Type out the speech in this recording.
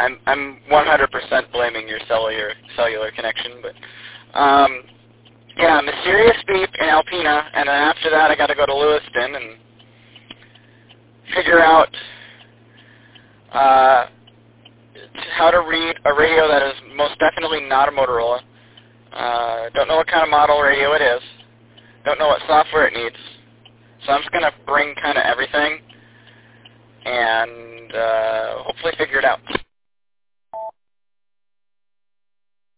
I'm 100% blaming your cellular connection, but yeah, Mysterious Beep in Alpena, and then after that I got to go to Lewiston and figure out how to read a radio that is most definitely not a Motorola. Don't know what kind of model radio it is. Don't know what software it needs. So I'm just going to bring kind of everything and hopefully figure it out.